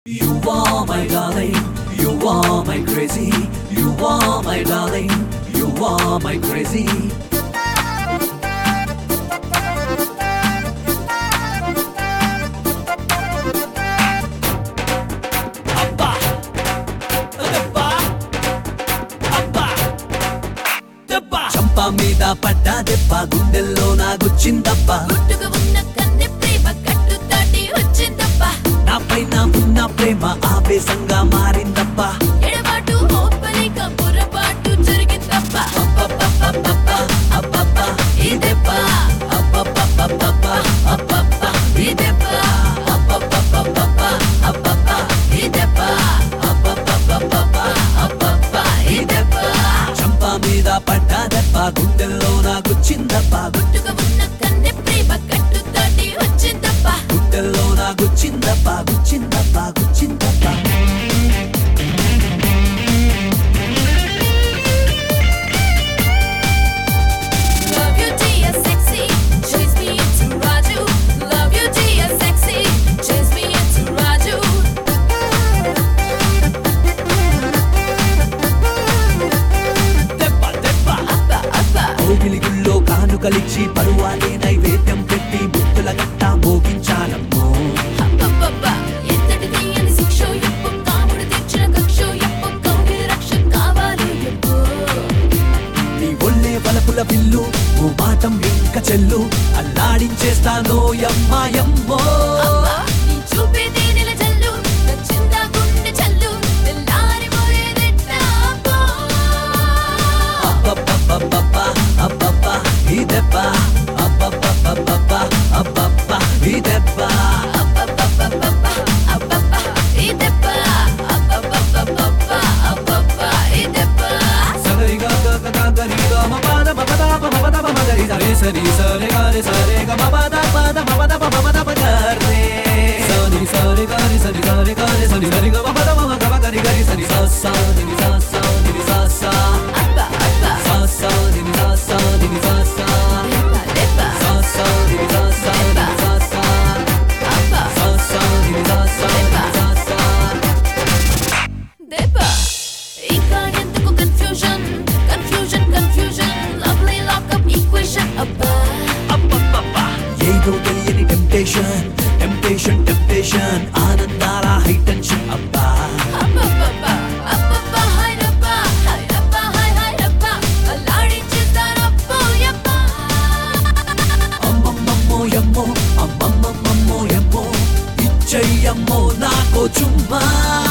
You are my darling, you are my crazy, you are my darling, you are my crazy. Abba, Abba, Abba, Abba. Champa meeda padda debba, gundelo na guchindappa. గుట్టుగా ఉన్న కన్నె ప్రేమ కట్టు దాటి వచ్చిందప్పా. నాపైన ఉన్న ప్రేమ ఆవేశంగా మారిందప్పా. ఎడబాటు హోపలేక పొరపాటు జరిగిందప్పా. అబ్బబ్బబ్బబ్బబ్బా, అబ్బబ్బా, ఇదెబ్బా. అబ్బబ్బబ్బబ్బబ్బా, అబ్బబ్బా, ఇదెబ్బా. అబ్బబ్బబ్బబ్బబ్బా, అబ్బబ్బా, ఇదెబ్బా. అబ్బబ్బబ్బబ్బబ్బా, అబ్బబ్బా, ఇదెబ్బా. చంప మీద పడ్డ దెబ్బ, గుండెల్లో నా గుచ్చిందప్పా. గుట్టుగా ఉన్న కన్నె ప్రేమ కట్టు దాటి వచ్చిందప్పా. గుండెల్లో నా గుచ్చిందప్పా, గుచ్చిందప్పా, గుచ్చిందప్పా. Love you dear sexy, chase me into Raju. Love you dear sexy, chase me into Raju. దెబ్బ దెబ్బ అబ్బా అబ్బా ఓగిలిగుల్లో కానుకలిచ్చి పరువాలే నైవేద్యం పెట్టి ముద్దుల గట్ట మోగించాలమ్మో. అబ్బబ్బబ్బా ఎంతటి తీయని శిక్షో ఎప్పో కాముడు తెచ్చిన కక్షో ఎప్పో కౌగిలి రక్ష కావాలి ఎప్పో. నీ ఒళ్ళే వలపుల విల్లు ఓ మాటం ఇంక చెల్లు అల్లాడించేస్తానో యమ్మాయమ్మో. అబ్బా నీ చూపే తేనెల జల్లు నచ్చిందా గుండె చల్లు తెల్లారిపోయేదెట్టా అబ్బో. అబ్బబ్బబ్బబ్బబ్బా, అబ్బబ్బా, ఇదెబ్బా. అబ్బబ్బబ్బబ్బబ్బా, అబ్బబ్బా, ఇదెబ్బా. అబ్బబ్బబ్బబ్బబ్బా అబ్బబ్బా ఇదెబ్బా. అబ్బబ్బబ్బబ్బబ్బా అబ్బబ్బా ఇదెబ్బా. సగరిగా గగగగరిగా మపద మపద మపద మమగరి సరి సరి సరి గరి సరి గ మపద పద మపద మపద పగరే. సరి సరి గరి సరి సరి గరి సరి సరి గ మపద మమ గమ గరి గరి సరి స స ని స స ని స స అబ్బా అబ్బా స స ని స స ని స స దెబ్బా దెబ్బా స స ని స స ని స స అబ్బా స స ని స స ని స స. దెబ్బా. ఇంకా ఎందుకు confusion confusion confusion lovely lockup equation అబ్బా. అబ్బబ్బబ్బా ఏదో తెలియని టెంప్టేషన్ టెంప్టేషన్ టెంప్టేషన్ ఆనందాల హై టెన్షన్ అబ్బా. అబ్బబ్బబ్బా అబ్బబ్బా హైరబ్బా హైరబ్బా హై హైరబ్బా అల్లాడించేస్తారబ్బో యబ్బా. అమ్మమ్మమ్మో యమ్మో అమ్మమ్మమ్మో యమ్మో ఇచ్చయ్యమ్మో నాకో చుమ్మా.